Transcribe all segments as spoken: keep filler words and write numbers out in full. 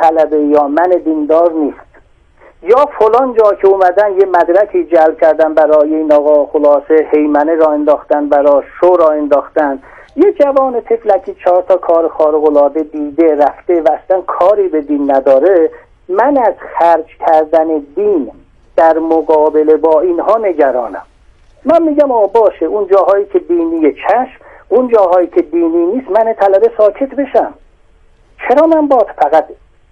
طلبه یا من دیندار نیست، یا فلان جا که اومدن یه مدرکی جلب کردن برای این آقا، خلاصه هیمنه را انداختن، برای شو را انداختن، یه جوان تفلکی چهار تا کار خارق‌العاده دیده رفته و اصلا کاری به دین نداره، من از خرج کردن دین در مقابله با اینها نگرانم. من میگم آقا باشه، اون جاهایی که دینی چشم، اون جاهایی که دینی نیست من طلبه ساکت بشم. چرا من باید فقط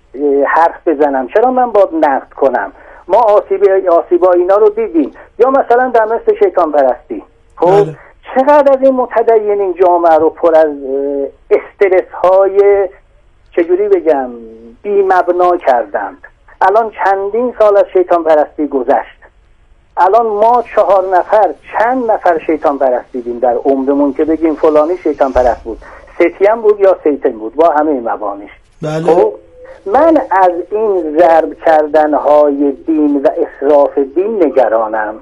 حرف بزنم؟ چرا من باید نقد کنم؟ ما آسیب آسیبا اینا رو دیدیم، یا مثلا در مثل شیطان پرستی. خب چقدر از این متدینین جامعه رو پر از استرس های چجوری بگم بی مبنا کردند. الان چندین سال از شیطان پرستی گذشت، الان ما چهار نفر چند نفر شیطان پرستیدیم در عمرمون که بگیم فلانی شیطان پرست بود، ستیم بود یا سیتن بود، با همه مبانیش. بله. خب من از این ضرب کردن های دین و اسراف دین نگرانم.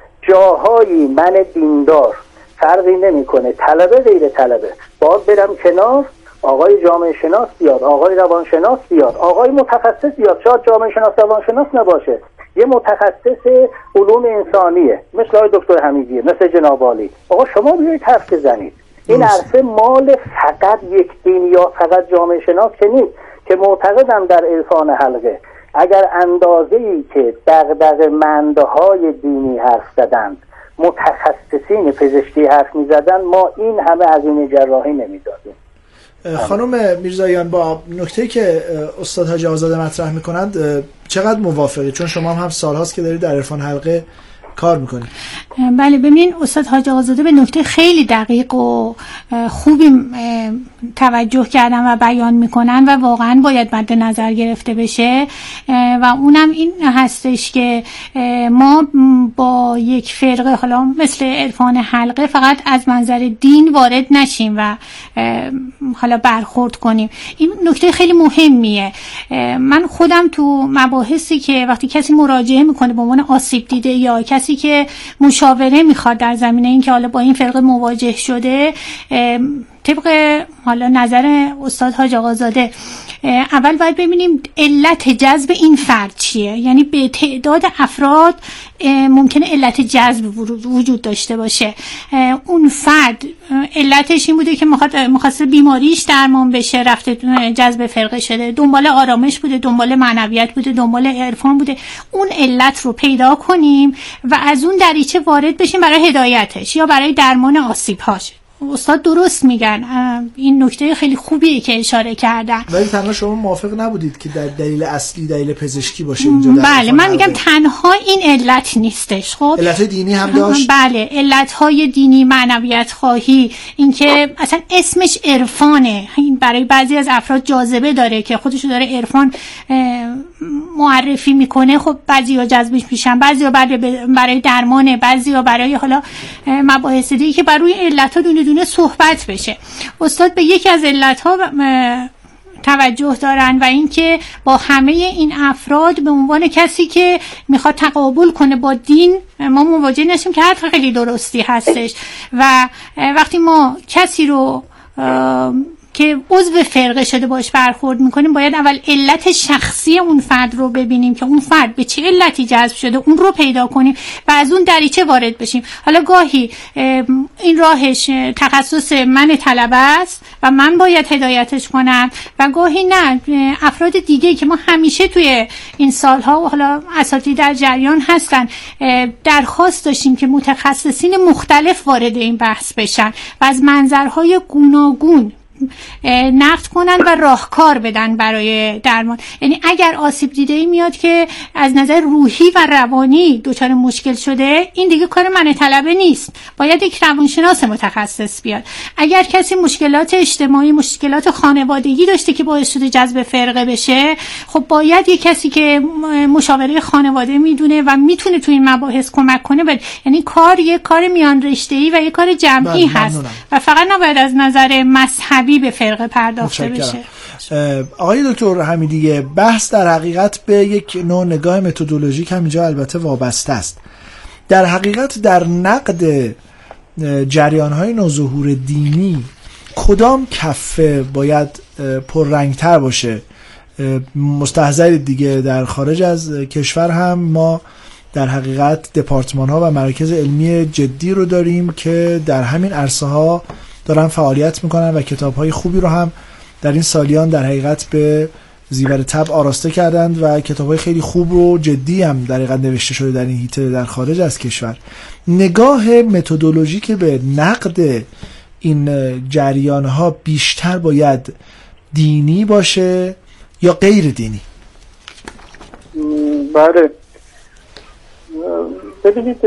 جاهایی من دیندار فرقی نمیکنه، طلبه غیر طلبه، باید برم کنار، آقای جامعه شناس بیاد، آقای روان شناس بیاد، آقای متخصص بیاد، شاید جامعه شناس روان شناس نباشه، یه متخصص علوم انسانیه مثل آقای دکتر حمیدیه، مثل جناب عالی، آقا شما بیایید حرف بزنید. این عرصه مال فقط یک دین یا فقط جامعه شناس که نیست، که معتقدم در عرفان حلقه اگر اندازه‌ای که دغدغه‌مندهای دینی حرف زدند، متخصصین پزشکی حرف می‌زدند، ما این همه هزینه جراحی نمی‌دادیم. خانم میرزاییان، با نکته‌ای که استاد حاجی آقازاده مطرح می‌کنند چقدر موافقید؟ چون شما هم سال‌هاست که دارید در عرفان حلقه کار میکنید. بله، ببینین استاد حاجی آقازاده به نکته خیلی دقیق و خوبی توجه کردن و بیان میکنن و واقعا باید مد نظر گرفته بشه و اونم این هستش که ما با یک فرقه حالا مثل عرفان حلقه فقط از منظر دین وارد نشیم و حالا برخورد کنیم. این نکته خیلی مهمیه. من خودم تو مباحثی که وقتی کسی مراجعه میکنه به عنوان آسیب دیده یا کسی که مشاوره میخواد در زمینه این که حالا با این فرقه مواجه شده، طبق حالا نظر استاد حاجی آقازاده اول باید ببینیم علت جذب این فرد چیه. یعنی به تعداد افراد ممکنه علت جذب وجود داشته باشه. اون فرد علتش این بوده که میخواد مخاطر بیماریش درمان بشه، رفته جذب فرقه شده، دنبال آرامش بوده، دنبال معنویت بوده، دنبال عرفان بوده. اون علت رو پیدا کنیم و از اون دریچه وارد بشیم برای هدایتش یا برای درمان آسیب‌هاش. استاد درست میگن، این نکته خیلی خوبیه که اشاره کردن. ولی تنها شما موافق نبودید که در دلیل اصلی دلیل پزشکی باشه اینجا؟ بله، من میگم تنها این علت نیستش. خب علت دینی هم داشت. بله، علتهای دینی، معنویت خواهی، اینکه اصلا اسمش عرفانه، این برای بعضی از افراد جاذبه داره که خودشو داره عرفان معرفی میکنه. خب بعضیا جذبش میشن، بعضیا برای درمانه، بعضیا برای حالا مباحث دیگه که بر روی علت‌ها دونه دونه صحبت بشه. استاد به یکی از علت‌ها توجه دارن و اینکه با همه این افراد به عنوان کسی که میخواد تقابل کنه با دین ما مواجه نشیم که حرف خیلی درستی هستش. و وقتی ما کسی رو که عضو فرقه شده باش برخورد میکنیم، باید اول علت شخصی اون فرد رو ببینیم که اون فرد به چه علتی جذب شده، اون رو پیدا کنیم و از اون دریچه وارد بشیم. حالا گاهی این راهش تخصص من طلبه است و من باید هدایتش کنم و گاهی نه، افراد دیگه که ما همیشه توی این سالها و حالا اساتید در جریان هستن درخواست داشتیم که متخصصین مختلف وارد این بحث بشن و از منظرهای گوناگون نقد کنن و راهکار بدن برای درمان. یعنی اگر آسیب دیده‌ای میاد که از نظر روحی و روانی دچار مشکل شده، این دیگه کار من طلبه نیست، باید یک روانشناس متخصص بیاد. اگر کسی مشکلات اجتماعی، مشکلات خانوادگی داشته که باعث شده جذب فرقه بشه، خب باید یک کسی که مشاوره خانواده میدونه و میتونه تو این مباحث کمک کنه بد. یعنی کار یک کار میان رشته‌ای و یک کار جمعی هست و فقط نباید از نظر مذهبی به فرقه پرداخته بشه. آقای دکتر حمیدی، بحث در حقیقت به یک نوع نگاه متدولوژیک هم اینجا البته وابسته است. در حقیقت در نقد جریان‌های نوظهور دینی کدام کفه باید پررنگتر باشه؟ مستحضرید دیگه، در خارج از کشور هم ما در حقیقت دپارتمان ها و مراکز علمی جدی رو داریم که در همین عرصه ها دارن فعالیت میکنن و کتاب های خوبی رو هم در این سالیان در حقیقت به زیور طبع آراسته کردند و کتاب های خیلی خوب رو جدی هم در حقیقت نوشته شده در این حیطه در خارج از کشور. نگاه متدولوژیک به نقد این جریان ها بیشتر باید دینی باشه یا غیر دینی؟ بله، ببینید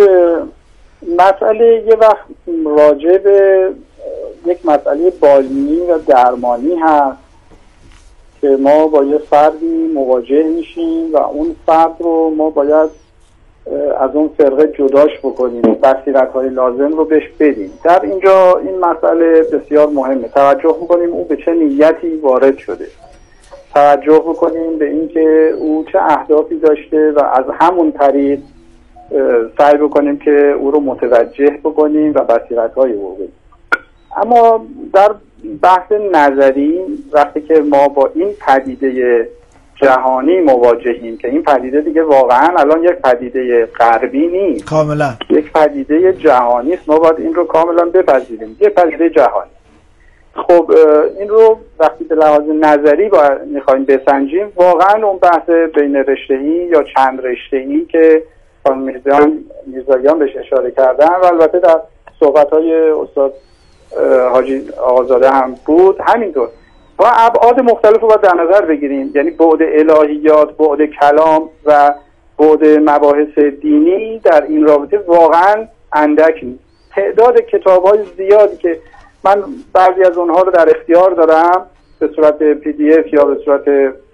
مسئله یه وقت راجع به یک مسئله بالینی و درمانی هست که ما با یه فردی مواجه میشیم و اون فرد رو ما باید از اون فرقه جداش بکنیم و بصیرت‌های لازم رو بهش بدیم. در اینجا این مسئله بسیار مهمه، توجه میکنیم او به چه نیتی وارد شده، توجه بکنیم به اینکه او چه اهدافی داشته و از همون طریق سعی بکنیم که او رو متوجه بکنیم و بصیرت‌های او بدیم. اما در بحث نظری وقتی که ما با این پدیده جهانی مواجهیم که این پدیده دیگه واقعا الان یک پدیده غربی نیست، کاملا یک پدیده جهانی است، ما باید این رو کاملا بپذیریم، یک پدیده جهانی. خب این رو وقتی به لحاظ نظری باید میخوایم بسنجیم، واقعا اون بحث بین رشته‌ای یا چند رشته‌ای که خانم میرزاییان بهش اشاره کردن و البته در صحبت‌های استاد حاجی آقازاده هم بود همینطور، با ابعاد مختلف رو باید در نظر بگیریم، یعنی بعد الهیات، بعد کلام و بعد مباحث دینی در این رابطه واقعا اندک نیست. تعداد کتاب‌های زیادی که من بعضی از اونها رو در اختیار دارم به صورت پی دی اف یا به صورت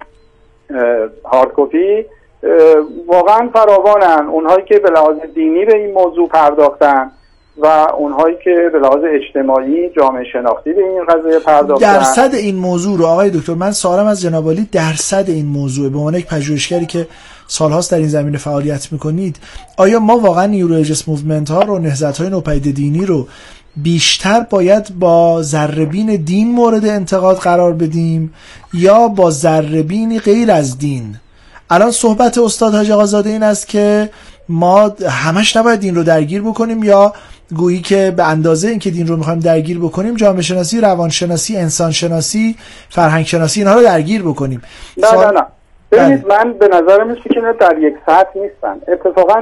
هارد کپی، واقعا فراوانن، اونهایی که به لحاظ دینی به این موضوع پرداختن و اونهایی که به لحاظ اجتماعی جامعه شناختی به این قضیه پرداختن. درصد این موضوع رو آقای دکتر، من سوالم از جناب عالی درصد این موضوع به عنوان یک پژوهشگری که سالهاست در این زمینه فعالیت میکنید، آیا ما واقعا نیو ریلیجیس موومنت ها رو، نهضت‌های نوپدید دینی رو بیشتر باید با ذره‌بین دین مورد انتقاد قرار بدیم یا با ذره‌بینی غیر از دین؟ الان صحبت استاد حاجی آقازاده این است که ما همش نباید دین رو درگیر بکنیم، یا گویی که به اندازه اینکه دین رو میخوایم درگیر بکنیم جامعه شناسی، روان شناسی، انسان شناسی، فرهنگ شناسی اینها رو درگیر بکنیم. نه سوال... نه نه ببینید من به نظر میاد که در یک سطح نیستن. اتفاقا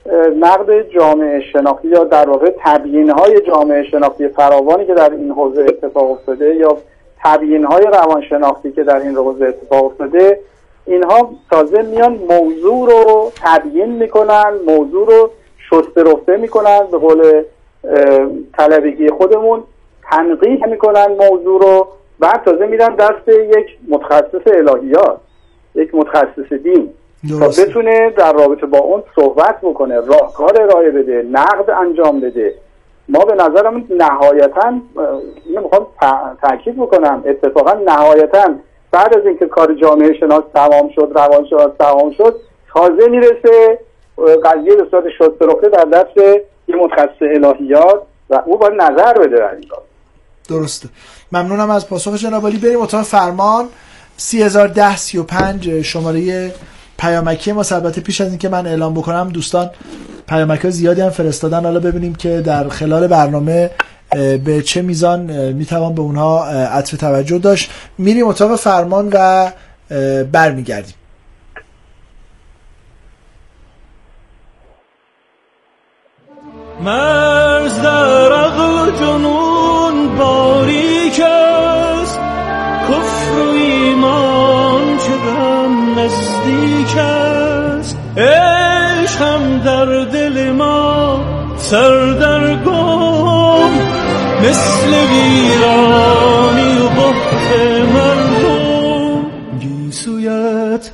نقد جامعه شناختی یا در واقع تبیین‌های جامعه شناختی فراوانی که در این حوزه اتفاق افتاده یا تبیین‌های روان شناختی که در این حوزه اتفاق افتاده، اینها تازه میان موضوع رو تبیین میکنن، موضوع رو شسته رفته میکنن، به قول طلبگی خودمون تنقیح میکنن موضوع رو، بعد تازه میرن دست یک متخصص الهیات، یک متخصص دین تا بتونه در رابطه با اون صحبت بکنه، راهکار ارائه بده، نقد انجام بده. ما به نظرم نهایتاً اینو میخوام تاکید بکنم، اتفاقا نهایتاً بعد از اینکه کار جامعه شناس تمام شد، روانشناس تمام شد، تازه میرسه قضیه به صورت شسته رفته در دست یه متخصص الهیات و او باید نظر بده در این کار. درسته. ممنونم از پاسخ جناب عالی. بریم اتاق فرمان سی هزار و ده سی و پنج شماره پیامکی ما. البته پیش از اینکه من اعلام بکنم دوستان پیامک زیادی هم فرستادن، حالا ببینیم که در خلال برنامه به چه میزان میتوان به اونها عطف توجه داشت. میریم اتاق فرمان و برمیگردیم. مرز در عقل جنون باریک است، کفر و ایمان چه دم نزدیک است، عشق هم در دل ما سردرگم، مثل ویرانی و بحت مردم. گیسویت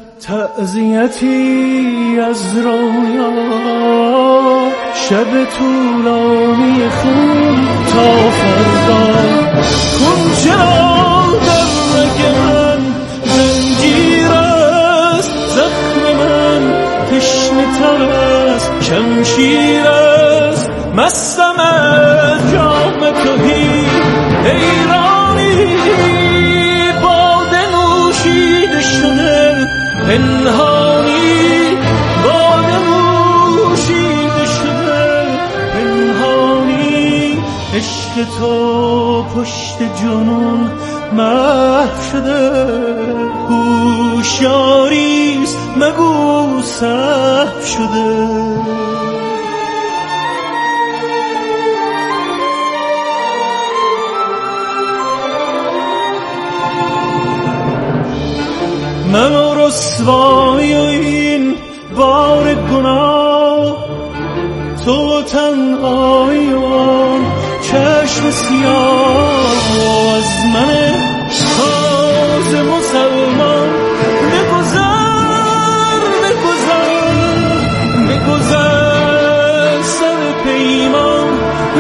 تعزیتی از رویا، شب طولانی خون تا فردا، کن چرا در رگ من زنجیر است، زخم من تشنه تر است شمشیر است، مستم از جام تهی حیرانی، باده نوشیده شده پنهانی باده نوشیده شده، پنهانی عشق تو پشت جنون محو شده. هوشیاریست مگو سهو شده. من و رسوایی و این بار گناه، تو تنهایی و آن چشم سیاه. از من تازه مسلمان بگذر بگذر بگذر، سر پیمان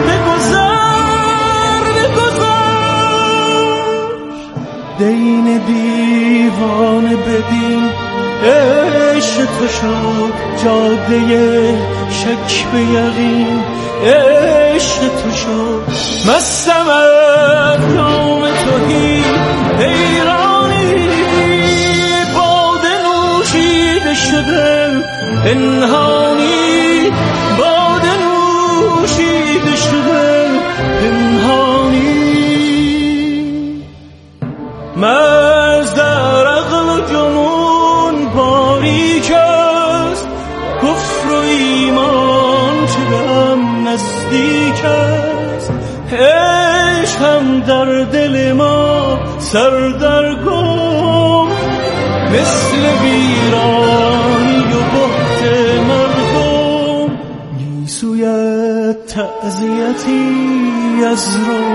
بگذر بگذر. دین دیوانه بدین عشق تو شد جاده شک به یقین، عشق تو شد مستم از جام توهی حیرانی. باده نوشیده شده پنهانی، باده نوشیده شده پنهانی. مرز در عقل و جنون باریک است، کفر و ایمان چقدر نزدیک است. عشق هم در دل ما سردرگم، مثل ویرانی و بهت مردم. گیسویت تعزیتی از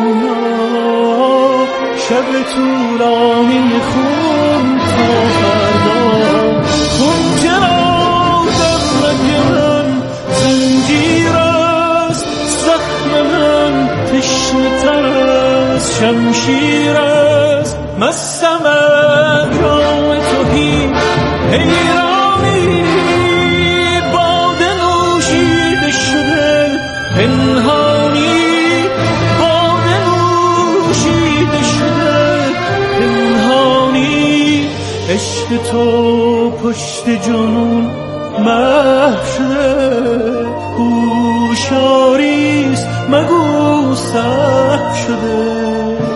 رونا، شب طولانی خون تا فردا. خون چرا در رگ من زنجیر است، زخم من تشنه تر از شمشیر است. مستم از جام توهی حیرانی، باده نوشیده شده پنهانی، باده نوشیده شده پنهانی. عشق تو پشت جنون محو شده، هوشیاریست مگو سهو شده.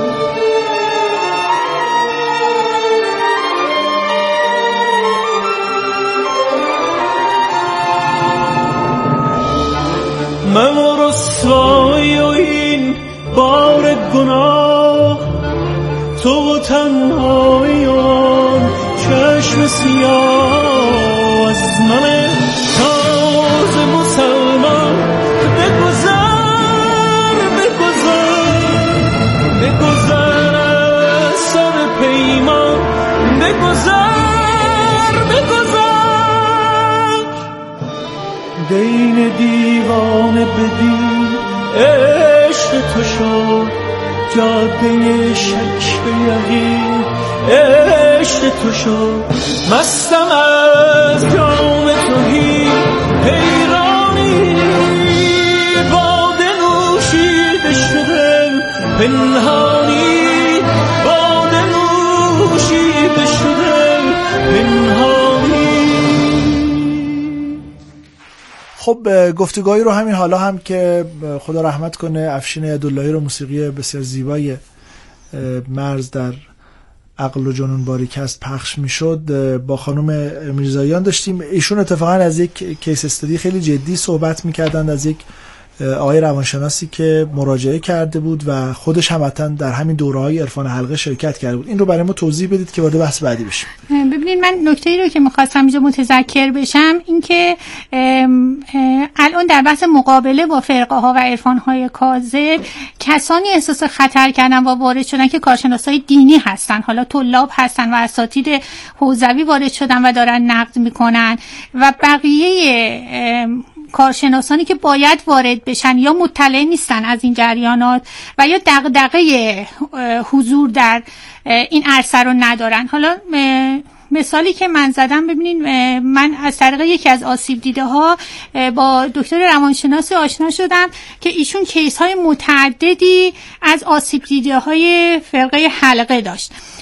من و رسوایی و این بار گناه، تو و تنهایی و آن چشم سیاه. از من تازه مسلمان بگذر بگذر بگذر، از سر پیمان بگذر بگذر. دین دیوانه بدین عشق تو شد جاده شک به یقین، عشق تو شد مستم از جام توهی حیرانی. باده نوشیده شده پنهانی، باده نوشیده شده پنهانی. خب گفتگوهایی رو همین حالا هم که خدا رحمت کنه افشین عیداللهی رو موسیقی بسیار زیبای مرز در عقل و جنون باریک است پخش میشد با خانم میرزاییان داشتیم. ایشون اتفاقا از یک کیس استادی خیلی جدی صحبت میکردند، از یک آقای روانشناسی که مراجعه کرده بود و خودش هم حتما در همین دوره‌های عرفان حلقه شرکت کرده بود. این رو برای ما توضیح بدید که وارد بحث بعدی بشیم. ببینید من نکته‌ای رو که می‌خواستم اینجا متذکر بشم این که الان در بحث مقابله با فرقه‌ها و عرفان‌های کاذب کسانی احساس خطر کردن و وارد شدن که کارشناسای دینی هستن، حالا طلاب هستن و اساتید حوزوی وارد شدن و دارن نقد میکنن و بقیه کارشناسانی که باید وارد بشن یا مطلع نیستن از این جریانات و یا دغدغه حضور در این عرصه رو ندارن. حالا مثالی که من زدم ببینین، من از طریق یکی از آسیب دیده ها با دکتر روانشناسی آشنا شدم که ایشون کیس های متعددی از آسیب دیده های فرقه حلقه داشت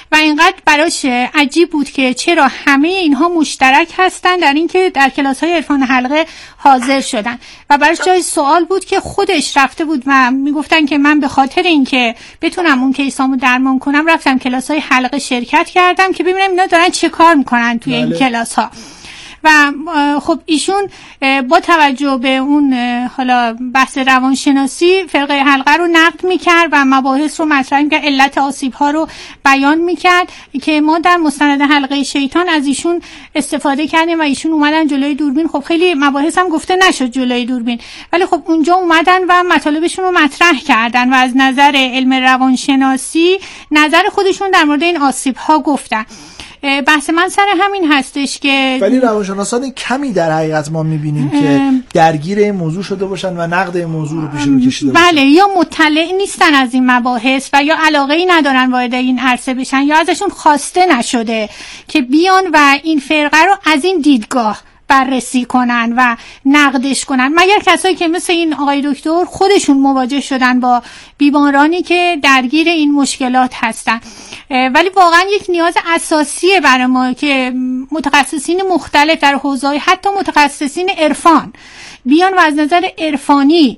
و اینقدر براش عجیب بود که چرا همه اینها مشترک هستن در اینکه در کلاس‌های عرفان حلقه حاضر شدن و براش جای سوال بود که خودش رفته بود و میگفتن که من به خاطر اینکه بتونم اون کیسامو درمان کنم رفتم کلاس‌های حلقه شرکت کردم که ببینم اینا دارن چه کار میکنن توی این کلاس‌ها. و خب ایشون با توجه به اون حالا بحث روانشناسی فرقه حلقه رو نقد میکرد و مباحث رو مطرح میکرد، علت آسیب‌ها رو بیان میکرد که ما در مستند حلقه شیطان از ایشون استفاده کردیم و ایشون اومدن جلوی دوربین. خب خیلی مباحث هم گفته نشد جلوی دوربین، ولی خب اونجا اومدن و مطالبشون رو مطرح کردن و از نظر علم روانشناسی نظر خودشون در مورد این آسیب‌ها گفتن. بحث من سر همین هستش که ولی روانشناسان کمی در حقیقت ما میبینیم که درگیر این موضوع شده باشن و نقد این موضوع رو پیش رو کشیده باشن. بله، یا مطلع نیستن از این مباحث و یا علاقه‌ای ندارن وارد این عرصه بشن یا ازشون خواسته نشده که بیان و این فرقه رو از این دیدگاه بررسی کنن و نقدش کنن، مگر کسایی که مثل این آقای دکتر خودشون مواجه شدن با بیمارانی که درگیر این مشکلات هستن. ولی واقعا یک نیاز اساسیه برای ما که متخصصین مختلف در حوزه‌های حتی متخصصین عرفان بیان و از نظر عرفانی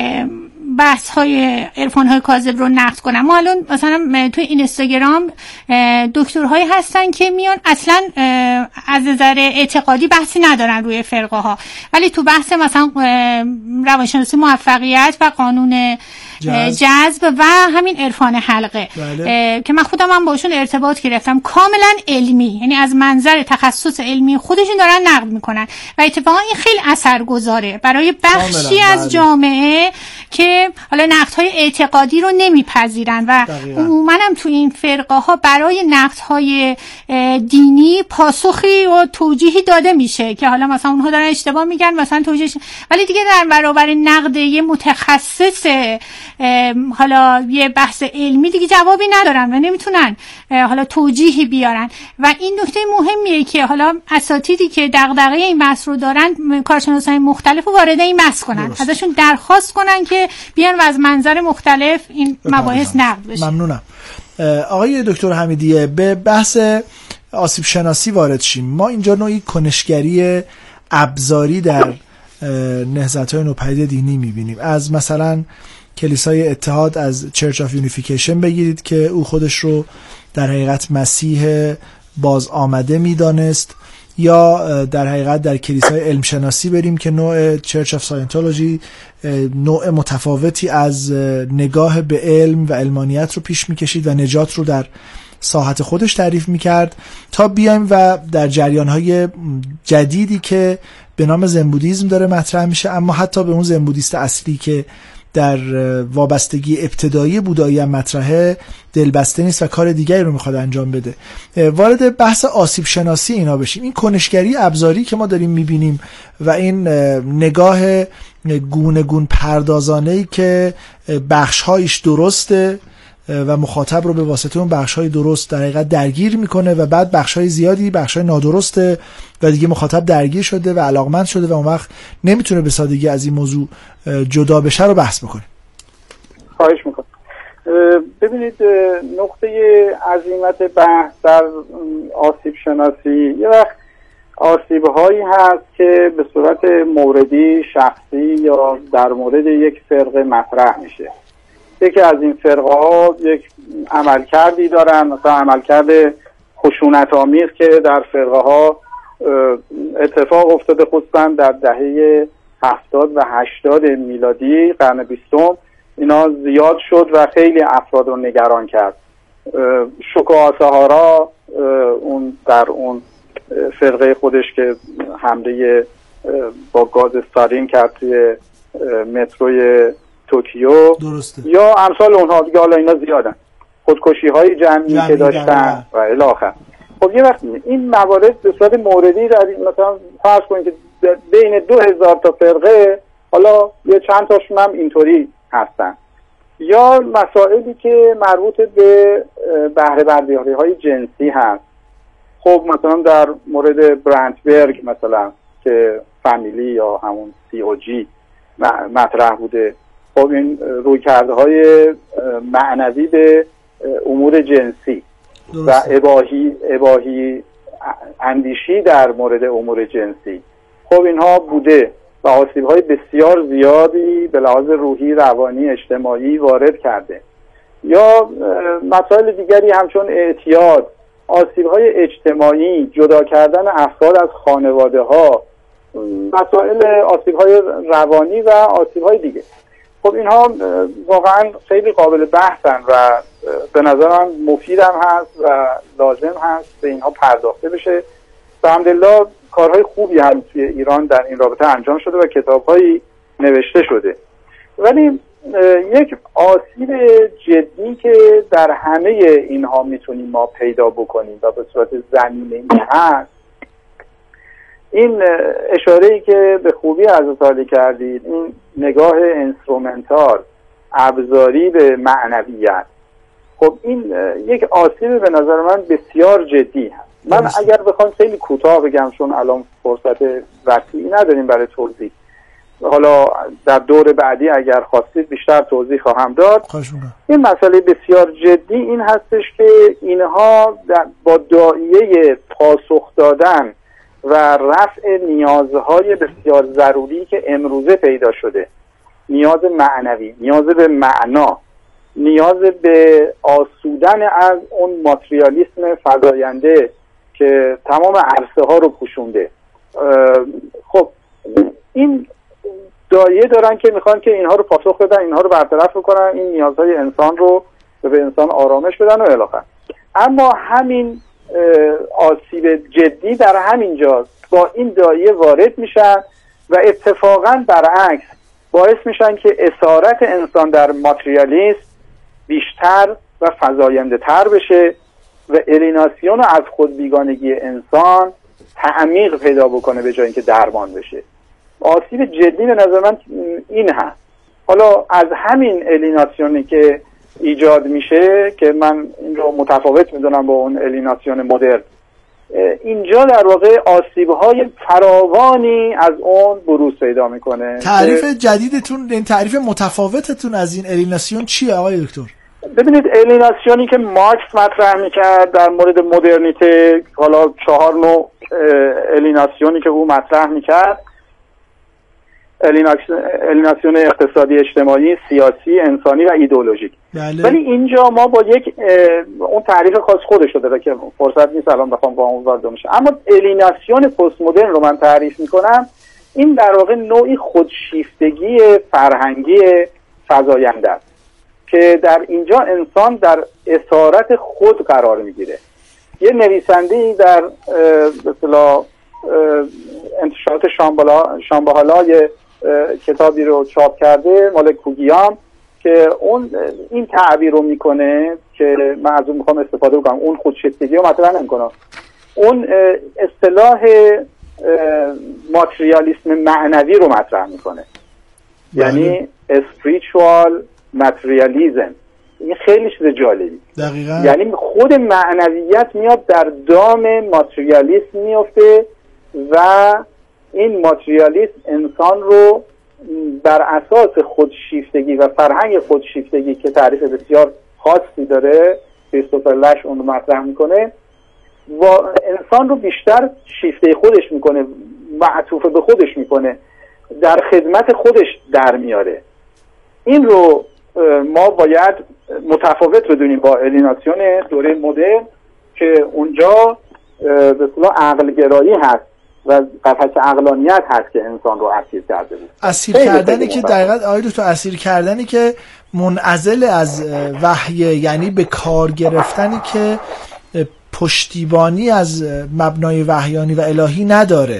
بحث های عرفان های کاذب رو نقد کنن. ما الان مثلا توی اینستاگرام دکترهایی هستن که میان اصلا از نظر اعتقادی بحثی ندارن روی فرقه ها، ولی تو بحث مثلا روانشناسی موفقیت و قانون جذب و همین عرفان حلقه بله. که من خودم هم باشون ارتباط گرفتم، کاملا علمی، یعنی از منظر تخصص علمی خودشون دارن نقد میکنن و اتفاقا این خیلی اثرگذاره برای بخشی از بله. جامعه که حالا نقدهای اعتقادی رو نمیپذیرن و عموما هم تو این فرقه ها برای نقدهای دینی پاسخی و توجیهی داده میشه که حالا مثلا اونها دارن اشتباه میگن مثلا توجیهش، ولی دیگه در برابر نقد یه متخصص حالا یه بحث علمی دیگه جوابی ندارن و نمیتونن حالا توجیهی بیارن. و این نکته مهمیه که حالا اساتیدی که دغدغه این بحث رو دارن کارشناسای مختلف رو وارد این بحث کنن، درست. ازشون درخواست کنن که بیان و از منظر مختلف این مباحث نقد بشه. ممنونم. آقای دکتر حمیدیه، به بحث آسیب شناسی وارد شیم. ما اینجا نوعی کنشگری ابزاری در نهضت‌های نوپدید دینی می‌بینیم. از مثلا کلیسای اتحاد، از چرچ آف یونیفیکیشن بگیرید که او خودش رو در حقیقت مسیح باز آمده می‌دانست، یا در حقیقت در کلیسای علم شناسی بریم که نوع چرچ آف ساینتولوژی نوع متفاوتی از نگاه به علم و علمانیت رو پیش می‌کشید و نجات رو در ساحت خودش تعریف می‌کرد، تا بیایم و در جریان‌های جدیدی که به نام زن بودیسم داره مطرح میشه، اما حتی به اون زن بودیست اصلی که در وابستگی ابتدایی بودایی هم مطرحه دلبسته نیست و کار دیگری رو میخواد انجام بده. وارد بحث آسیب شناسی اینا بشیم. این کنشگری ابزاری که ما داریم میبینیم و این نگاه گونه گون پردازانه‌ای که بخش‌هایش درسته و مخاطب رو به واسطه اون بخش‌های درست در حقیقت درگیر میکنه و بعد بخش‌های زیادی بخش‌های نادرسته و دیگه مخاطب درگیر شده و علاقمند شده و اون وقت نمیتونه به سادگی از این موضوع جدا بشه رو بحث بکنه. خواهش میکنم. ببینید نقطه عظیمت بحث در آسیب شناسی یه وقت آسیب هایی هست که به صورت موردی شخصی یا در مورد یک فرقه مطرح میشه. یکی از این فرقه ها یک عملکردی دارن، مثلا عملکرد خشونت آمیز که در فرقه ها اتفاق افتاده، خصوصا در دهه هفتاد و هشتاد میلادی قرن بیستم اینا زیاد شد و خیلی افراد رو نگران کرد. شوکو آساهارا اون در اون فرقه خودش که حمله با گاز سارین کرد توی متروی توکیو، درسته. یا امثال اونها دیگه، حالا اینا زیادن، خودکشی های جمعی که داشتن و الی آخر. خب یه وقت این موارد به صورت موردی در مثلا فرض کنید که بین دو هزار تا فرقه حالا یه چند تاشون هم اینطوری هستن، یا مسائلی که مربوط به بهره برداری های جنسی هست. خب مثلا در مورد برندبرگ مثلا که فامیلی یا همون سی او جی مطرح بوده، خب این رویکردهای معنوی به امور جنسی و اباحی اباحی اندیشی در مورد امور جنسی. خب اینها بوده و آسیب‌های بسیار زیادی به لحاظ روحی، روانی، اجتماعی وارد کرده. یا مسائل دیگری همچون اعتیاد، آسیب‌های اجتماعی، جدا کردن افراد از خانواده‌ها، مسائل آسیب‌های روانی و آسیب‌های دیگه. خب اینها واقعا خیلی قابل بحثن و به نظر من مفیدم هست و لازم هست به اینها پرداخته بشه. الحمدلله کارهای خوبی هم توی ایران در این رابطه انجام شده و کتاب‌هایی نوشته شده. ولی یک آسیب جدی که در همه اینها میتونیم ما پیدا بکنیم و به صورت زمینه‌ای هست، این اشاره‌ای که به خوبی از اتالی کردید، این نگاه انسترومنتال، ابزاری به معنویت. خب این یک آسیب به نظر من بسیار جدی هست. من اگر بخوام خیلی کوتاه بگم، چون الان فرصت وسیعی نداریم برای توضیح، حالا در دور بعدی اگر خواستید بیشتر توضیح خواهم داد. این مسئله بسیار جدی این هستش که اینها با داعیه پاسخ دادن و رفع نیازهای بسیار ضروری که امروزه پیدا شده، نیاز معنوی، نیاز به معنا، نیاز به آسودن از اون ماتریالیسم فزاینده که تمام عرصه ها رو پوشونده. خب این داعیه دارن که میخوان که اینها رو پاسخ بدن، اینها رو برطرف بکنن، این نیازهای انسان رو به انسان آرامش بدن و الی آخر. اما همین آسیب جدی در همین جاست. با این داعیه وارد میشن و اتفاقا برعکس باعث میشن که اسارت انسان در ماتریالیسم بیشتر و فزاینده تر بشه و الیناسیون از خود بیگانگی انسان تعمیق پیدا بکنه به جای اینکه درمان بشه. آسیب جدی به نظر من این هست. حالا از همین الیناسیونی که ایجاد میشه که من این رو متفاوت میدونم با اون الیناسیون مدرن، اینجا در واقع آسیب‌های فراوانی از اون بروز پیدا میکنه. تعریف جدیدتون، این تعریف متفاوتتون از این الیناسیون چیه آقای دکتر؟ ببینید، الیناسیونی که مارکس مطرح میکرد در مورد مدرنیته، حالا چهار نوع الیناسیونی که او مطرح میکرد، الیناسیون اقتصادی، اجتماعی، سیاسی، انسانی و ایدئولوژیک. بله. ولی اینجا ما با یک اون تعریف خاص خودش داره که فرصت نیست الان بخوام با اون وارد بشم، اما الیناسیون پست مدرن رو من تعریف میکنم. این در واقع نوعی خودشیفتگی فرهنگی فزاینده است که در اینجا انسان در اسارت خود قرار میگیره. یه نویسنده‌ای در به اصطلاح انتشارات شامبالا شامبالا کتابی رو چاپ کرده، مال کوگیام، که اون این تعبیر رو میکنه که من از اون میخوام استفاده بکنم، اون خودشیفتگی رو مطرح نمیکنم، اون اصطلاح ماتریالیسم معنوی رو مطرح میکنه. یعنی spiritual materialism. این خیلی چیز جالبی. دقیقاً. یعنی خود معنویت میاد در دام ماتریالیسم میفته و این ماتریالیسم انسان رو بر اساس خودشیفتگی و فرهنگ خودشیفتگی که تعریف بسیار خاصی داره، کریستوفر لش اون رو مطرح میکنه، و انسان رو بیشتر شیفته خودش میکنه، معطوف به خودش میکنه، در خدمت خودش در میاره. این رو ما باید متفاوت بدونیم با الیناسیون دوره مدرن که اونجا به اصطلاح عقلگرایی هست و قفس عقلانیت هست که انسان رو اسیر کرده بود. اسیر کردنی که دقیقاً آقای دکتر، اسیر کردنی که منعزل از وحی، یعنی به کار گرفتنی که پشتیبانی از مبنای وحیانی و الهی نداره.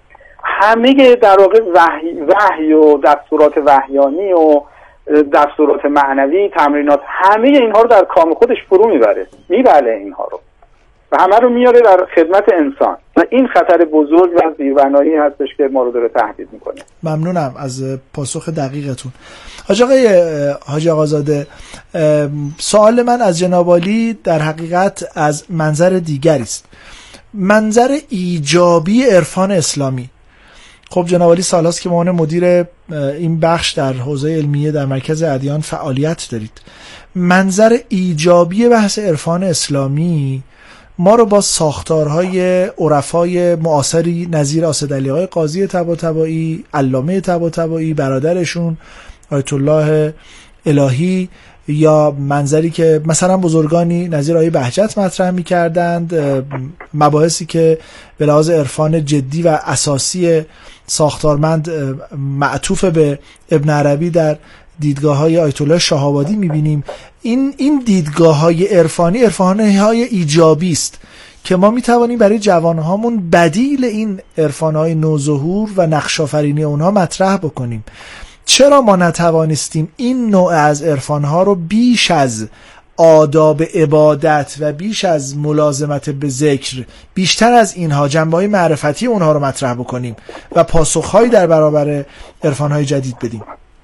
همه در واقع وحی, وحی و دستورات وحیانی و دستورات معنوی، تمرینات، همه اینها رو در کام خودش فرو میبره، میبره اینها رو و همه رو میاره در خدمت انسان و این خطر بزرگ و زیربنایی هستش که ما رو داره تهدید میکنه. ممنونم از پاسخ دقیقتون. حاج آقای حاج آقازاده، سوال من از جناب عالی در حقیقت از منظر دیگری است، منظر ایجابی عرفان اسلامی. خب جناب عالی سالاست که عنوان مدیر این بخش در حوزه علمیه در مرکز ادیان فعالیت دارید. منظر ایجابی بحث عرفان اسلامی ما رو با ساختارهای عرفای معاصری نظیر آسدعلی‌آقای قاضی طباطبایی، علامه طباطبایی، برادرشون آیت الله الهی، یا منظری که مثلا بزرگانی نظیر آیه بهجت مطرح می‌کردند، مباحثی که به لحاظ عرفان جدی و اساسی ساختارمند معطوف به ابن عربی در دیدگاه‌های آیت الله شهابادی می‌بینیم. این این دیدگاه‌های عرفانی عرفان‌های ایجابی است که ما می‌توانیم برای جوان‌هامون بدیل این عرفان‌های نوظهور و نقش‌آفرینی اونها مطرح بکنیم. چرا ما نتوانستیم این نوع از عرفان‌ها رو بیش از آداب عبادت و بیش از ملازمت به ذکر، بیشتر از اینها جنبه‌های معرفتی اونها رو مطرح بکنیم و پاسخ‌هایی در برابر عرفان‌های جدید بدیم؟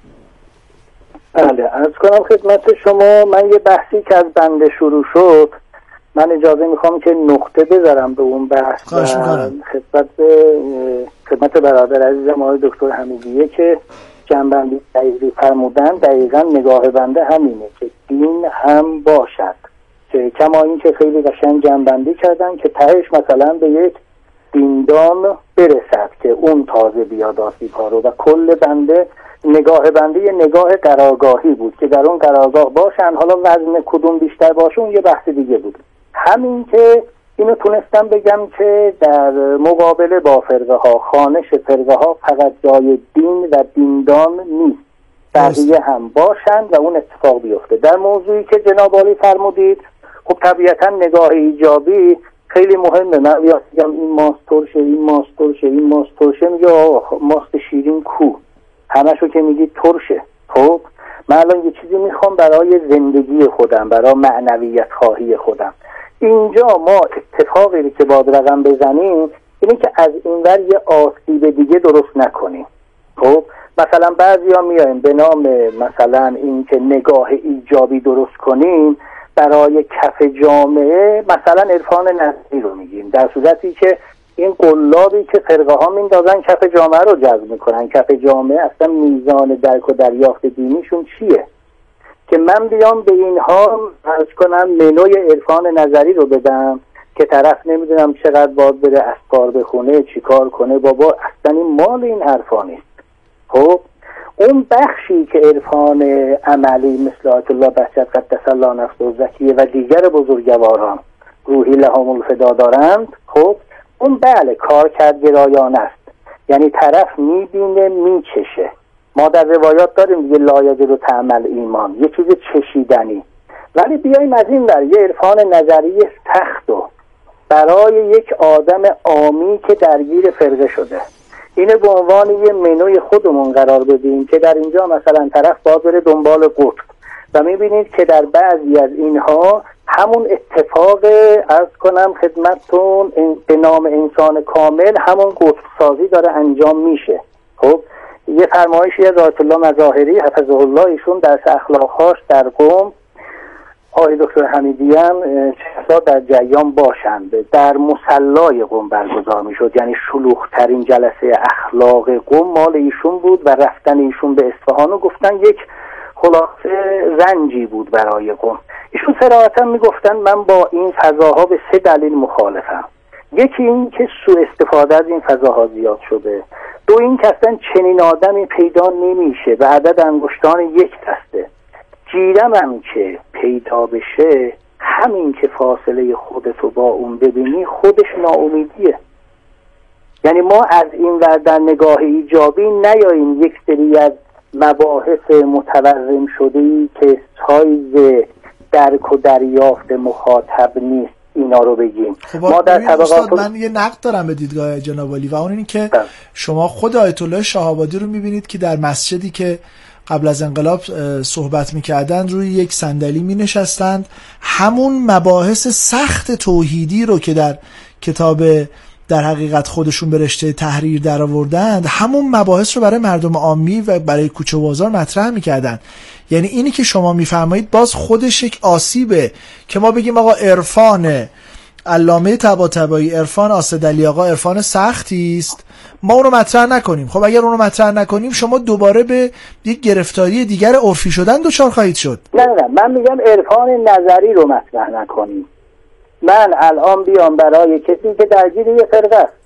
بله، عرض کنم خدمت شما، من یه بحثی که از بنده شروع شد، من اجازه میخوام که نقطه بذارم به اون بحث و خدمت خدمت برادر عزیزم آقای دکتر حمیدیه که جنبندی دقیقی فرمودن. دقیقا نگاه بنده همینه که دین هم باشد، که کما این که خیلی قشنگ جنبندی کردن که تهش مثلا به یک دیندان برسد که اون تازه بیاد آسیب‌ها رو، و کل بنده نگاه بنده یه نگاه قرارگاهی بود که در اون قرارگاه باشن، حالا وزن کدوم بیشتر باشه اون یه بحث دیگه بود. همین که اینو تونستم بگم که در مقابله با فرقه ها، خوانش فرقه ها فقط جای دین و دیندان نیست، بقیه هم باشند و اون اتفاق بیفته. در موضوعی که جناب عالی فرمودید، خب طبیعتا نگاه ایجابی خیلی مهمه. من میگم این ماست ترشه، این ماست ترشه، این ماست ترشه، میگه ماست شیرین کو، همشو که میگی ترشه. خب من الان یه چیزی میخوام برای زندگی خودم، برای معنویت خواهی خودم. اینجا ما اتفاقی که باید رقم بزنیم اینه که از این ور یه آسیب دیگه درست نکنیم. خب مثلا بعضیا میایم به نام مثلا این که نگاه ایجابی درست کنیم برای کف جامعه، مثلا عرفان نظری رو میگیم، در صورتی که این قلابی که فرقه ها میندازن کف جامعه رو جذب میکنن. کف جامعه اصلا میزان درک و دریافت دینیشون چیه که من بیام به اینها عرض کنم منوی عرفان نظری رو بدم که طرف نمیدونم چقدر باید بره اسکار بخونه، چیکار کنه؟ بابا اصلا این مال این عرفان است. خب اون بخشی که عرفان عملی مثل آیت الله بهجت قدس الله نفسه الزکیه و دیگر بزرگواران روحی لهم الفدا دارند، خب اون بله کارکردگرایانه است، یعنی طرف میبینه میچشه. ما در روایات داریم دیگه لا یجد تعمل ایمان، یه چیز چشیدنی. ولی بیاییم از این ور یه عرفان نظری سخت و برای یک آدم عامی که درگیر فرقه شده اینه به عنوان یه منوی خودمون قرار بدیم که در اینجا مثلا طرف باید بره دنبال قطب و میبینید که در بعضی از اینها همون اتفاق عرض کنم خدمتتون به نام انسان کامل همون قطب سازی داره انجام میشه. خب یه فرمایشی از آیت الله مظاهری حفظه الله ایشون در اخلاقهاش در قم، آقای دکتر حمیدی هم چه در جریان باشند، در مصلای قم برگزار میشد، یعنی شلوغ‌ترین جلسه اخلاق قم مال ایشون بود و رفتن ایشون به اصفهان و گفتن یک خلاصه رنجی بود برای قم. ایشون صراحتا میگفتن من با این فضاها به سه دلیل مخالفم. یکی این که سوء استفاده از این فضاها زیاد شده، دو این که اصلا چنین آدمی پیدا نمیشه و عدد انگشتان یک دسته، گیرم هم که پیدا بشه همین که فاصله خودتو با اون ببینی خودش ناامیدیه. یعنی ما از این ور در نگاه ایجابی نیاییم یک سری از مباحث متورم شده‌ای که سایز درک و دریافت مخاطب نیست اینا رو بگیم. خب ما در طبقات من یه نقد دارم به دیدگاه جناب عالی و اون این که ده. شما خود آیت الله شهابادی رو میبینید که در مسجدی که قبل از انقلاب صحبت میکردن روی یک صندلی مینشستند، همون مباحث سخت توحیدی رو که در کتاب در حقیقت خودشون به رشته تحریر در آوردند، همون مباحث رو برای مردم عامی و برای کوچه و بازار مطرح میکردن. یعنی اینی که شما میفرمایید باز خودش یک آسیبه که ما بگیم آقا عرفان علامه طباطبایی عرفان آصدعلی آقا عرفان سختی است، ما اون رو مطرح نکنیم. خب اگر اون رو مطرح نکنیم شما دوباره به یک گرفتاری دیگر عرفی شدن دچار خواهید شد. نه نه من میگم عرفان نظری رو مطرح نکنیم. من الان بیام برای کسی که درگیر یه فرقه است